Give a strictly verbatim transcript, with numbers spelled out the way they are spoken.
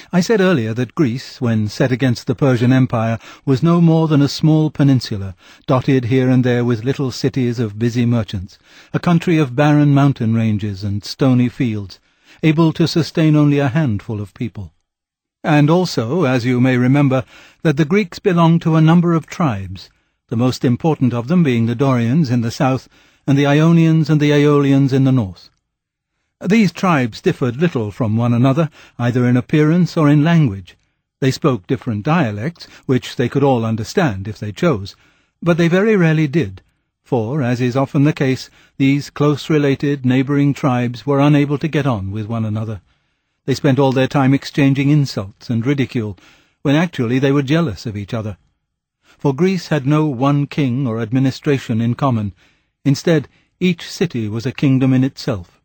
I said earlier that Greece, when set against the Persian Empire, was no more than a small peninsula, dotted here and there with little cities of busy merchants, a country of barren mountain ranges and stony fields, able to sustain only a handful of people. And also, as you may remember, that the Greeks belonged to a number of tribes, the most important of them being the Dorians in the south, and the Ionians and the Aeolians in the north. These tribes differed little from one another, either in appearance or in language. They spoke different dialects, which they could all understand if they chose, but they very rarely did, for, as is often the case, these close-related neighbouring tribes were unable to get on with one another. They spent all their time exchanging insults and ridicule, when actually they were jealous of each other. For Greece had no one king or administration in common. Instead, each city was a kingdom in itself,